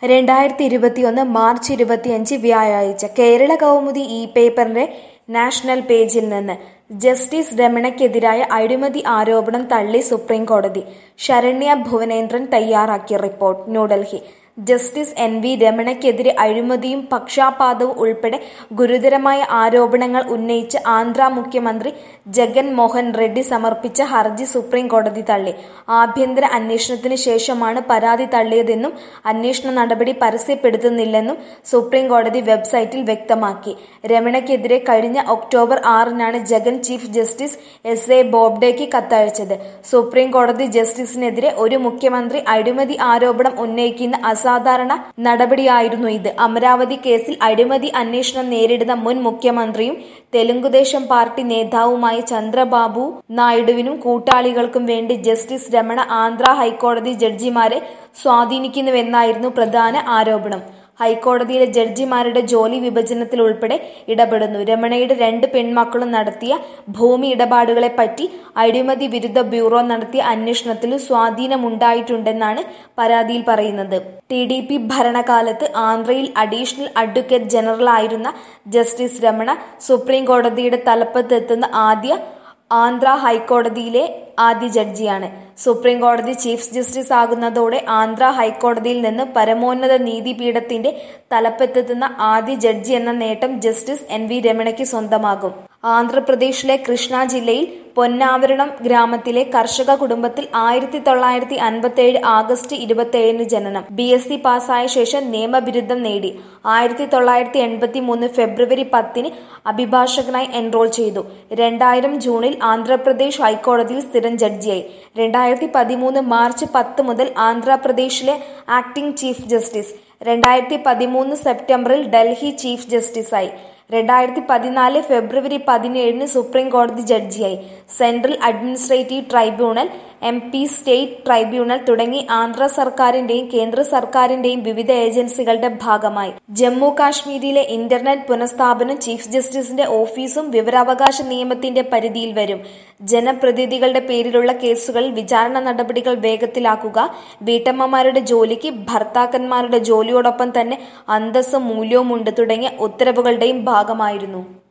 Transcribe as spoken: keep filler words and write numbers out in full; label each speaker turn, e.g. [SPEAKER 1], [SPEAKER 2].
[SPEAKER 1] രണ്ടായിരത്തി ഇരുപത്തിയൊന്ന് മാർച്ച് ഇരുപത്തിയഞ്ച് വ്യാഴാഴ്ച കേരള കൗമുദി ഇ പേപ്പറിന്റെ നാഷണൽ പേജിൽ നിന്ന് ജസ്റ്റിസ് രമണയ്ക്കെതിരായ അഴിമതി ആരോപണം തള്ളി സുപ്രീം കോടതി. ശരണ്യ ഭുവനേന്ദ്രൻ തയ്യാറാക്കിയ report. New Delhi justice N V രമണയ്ക്കെതിരെ അഴിമതിയും പക്ഷാപാതവും ഉൾപ്പെടെ ഗുരുതരമായ ആരോപണങ്ങൾ ഉന്നയിച്ച് ആന്ധ്ര മുഖ്യമന്ത്രി ജഗൻ മോഹൻ റെഡ്ഡി സമർപ്പിച്ച ഹർജി സുപ്രീം കോടതി തള്ളി. ആഭ്യന്തര അന്വേഷണത്തിന് ശേഷമാണ് പരാതി തള്ളിയതെന്നും അന്വേഷണ നടപടി പരസ്യപ്പെടുത്തുന്നില്ലെന്നും സുപ്രീം കോടതി വെബ്സൈറ്റിൽ വ്യക്തമാക്കി. രമണയ്ക്കെതിരെ കഴിഞ്ഞ ഒക്ടോബർ ആറിനാണ് Jagan chief justice S A ബോബ്ഡെയ്ക്ക് കത്തയച്ചത്. സുപ്രീം കോടതി ജസ്റ്റിസിനെതിരെ ഒരു മുഖ്യമന്ത്രി അഴിമതി ആരോപണം ഉന്നയിക്കുന്ന അസാധാരണ നടപടിയായിരുന്നു ഇത്. അമരാവതി കേസിൽ അഴിമതി അന്വേഷണം നേരിടുന്ന മുൻ മുഖ്യമന്ത്രിയും തെലുങ്കുദേശം പാർട്ടി നേതാവുമായ ചന്ദ്രബാബു നായിഡുവിനും കൂട്ടാളികൾക്കും വേണ്ടി ജസ്റ്റിസ് രമണ ആന്ധ്ര ഹൈക്കോടതി ജഡ്ജിമാരെ സ്വാധീനിക്കുന്നുവെന്നായിരുന്നു പ്രധാന ആരോപണം. ഹൈക്കോടതിയിലെ ജഡ്ജിമാരുടെ ജോലി വിഭജനത്തിൽ ഉൾപ്പെടെ ഇടപെടുന്നു. രമണയുടെ രണ്ട് പെൺമക്കളും നടത്തിയ ഭൂമി ഇടപാടുകളെപ്പറ്റി അഴിമതി വിരുദ്ധ ബ്യൂറോ നടത്തിയ അന്വേഷണത്തിലും സ്വാധീനമുണ്ടായിട്ടുണ്ടെന്നാണ് പരാതിയിൽ പറയുന്നത്. ടി ഡി പി ഭരണകാലത്ത് ആന്ധ്രയിൽ അഡീഷണൽ അഡ്വക്കേറ്റ് ജനറലായിരുന്ന ജസ്റ്റിസ് രമണ സുപ്രീം കോടതിയുടെ തലപ്പത്തെത്തുന്ന ആദ്യ ആന്ധ്ര ഹൈക്കോടതിയിലെ ആദ്യ ജഡ്ജിയാണ്. സുപ്രീം കോടതി ചീഫ് ജസ്റ്റിസ് ആകുന്നതോടെ ആന്ധ്ര ഹൈക്കോടതിയിൽ നിന്ന് പരമോന്നത നീതിപീഠത്തിന്റെ തലപ്പത്തെത്തുന്ന ആദ്യ ജഡ്ജി എന്ന നേട്ടം ജസ്റ്റിസ് എൻ വി രമണയ്ക്ക് സ്വന്തമാകും. ആന്ധ്രാപ്രദേശിലെ കൃഷ്ണ ജില്ലയിൽ പൊന്നാവരണം ഗ്രാമത്തിലെ കർഷക കുടുംബത്തിൽ ആയിരത്തി തൊള്ളായിരത്തി അൻപത്തി ഏഴ് ആഗസ്റ്റ് ഇരുപത്തി ഏഴിന് ജനനം. ബി എസ് സി പാസ്സായ ശേഷം നിയമബിരുദം നേടി. ആയിരത്തി തൊള്ളായിരത്തി എൺപത്തി മൂന്ന് ഫെബ്രുവരി പത്തിന് അഭിഭാഷകനായി എൻറോൾ ചെയ്തു. രണ്ടായിരം ജൂണിൽ ആന്ധ്രാപ്രദേശ് ഹൈക്കോടതിയിൽ സ്ഥിരം ജഡ്ജിയായി. രണ്ടായിരത്തി പതിമൂന്ന് മാർച്ച് പത്ത് മുതൽ ആന്ധ്രാപ്രദേശിലെ ആക്ടിംഗ് ചീഫ് ജസ്റ്റിസ്. രണ്ടായിരത്തി പതിമൂന്ന് സെപ്റ്റംബറിൽ ഡൽഹി ചീഫ് ജസ്റ്റിസായി. രണ്ടായിരത്തി പതിനാല് ഫെബ്രുവരി പതിനേഴിന് സുപ്രീം കോടതി ജഡ്ജിയായി. Central administrative tribunal, M P state tribunal തുടങ്ങി ആന്ധ്ര സർക്കാരിന്റെയും കേന്ദ്ര സർക്കാരിന്റെയും വിവിധ ഏജൻസികളുടെ ഭാഗമായി. ജമ്മു കാശ്മീരിലെ ഇന്റർനെറ്റ് പുനഃസ്ഥാപനം ചീഫ് ജസ്റ്റിസിന്റെ ഓഫീസും വിവരാവകാശ നിയമത്തിന്റെ പരിധിയിൽ വരും. ജനപ്രതിനിധികളുടെ പേരിലുള്ള കേസുകളിൽ വിചാരണ നടപടികൾ വേഗത്തിലാക്കുക, വീട്ടമ്മമാരുടെ ജോലിക്ക് ഭർത്താക്കന്മാരുടെ ജോലിയോടൊപ്പം തന്നെ അന്തസ്സും മൂല്യവുമുണ്ട് തുടങ്ങിയ ഉത്തരവുകളുടെയും ഭാഗമായിരുന്നു.